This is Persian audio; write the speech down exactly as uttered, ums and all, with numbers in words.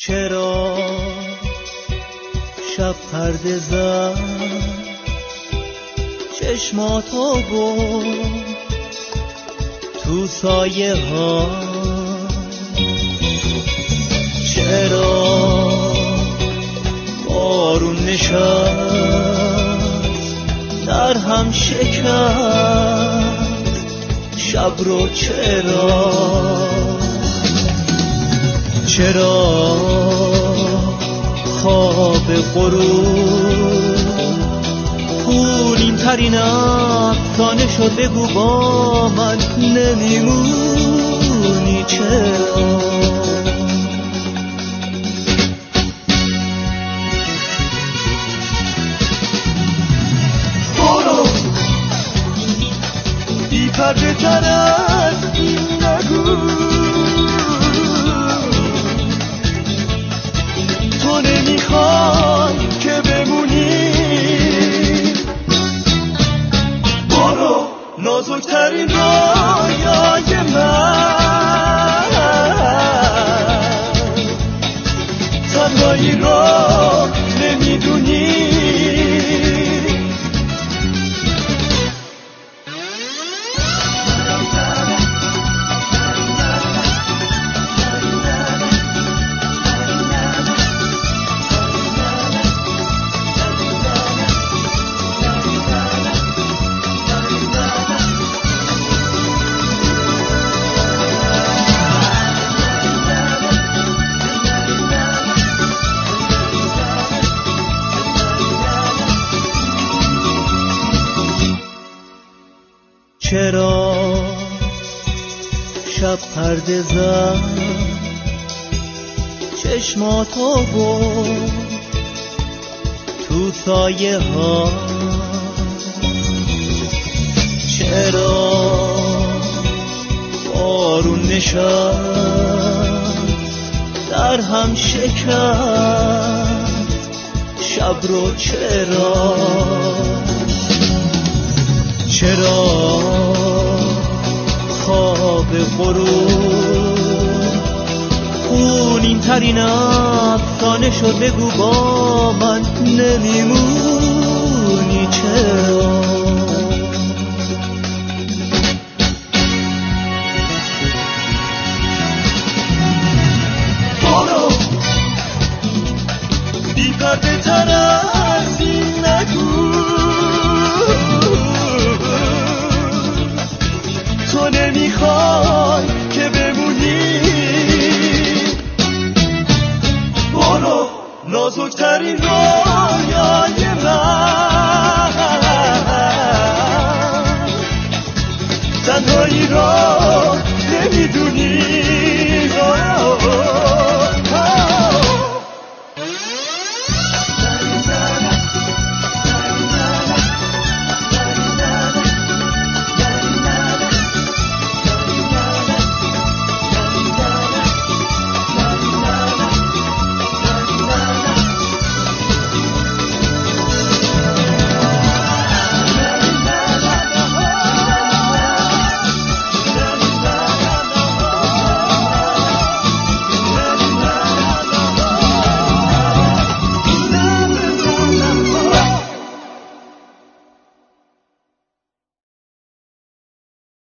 چرا شب پرده زد چشماتو گم تو سایه ها؟ چرا بارون نشست در هم شکست شب رو؟ چرا چرا خواب غروب خونین ترین افسانه شد؟ بگو با من نمیمونی چرا؟ برو بی پرده تر از این نگو، تو نمیخوای که بمونی. برو نازکترین رویای من تنهایی رو نمیدونی. چرا شب پرده زد چشماتو گم تو سایه ها؟ چرا بارون نشست در هم شکست شب رو؟ چرا چرا خواب غروب خونین ترین افسانه شد؟ بگو با من نمیمونی چرا؟ برو بی پرده تر از این نگو، تو نمیخوای که بمونی. برو نازکترین رویای من تنهایی رو نمیدونی.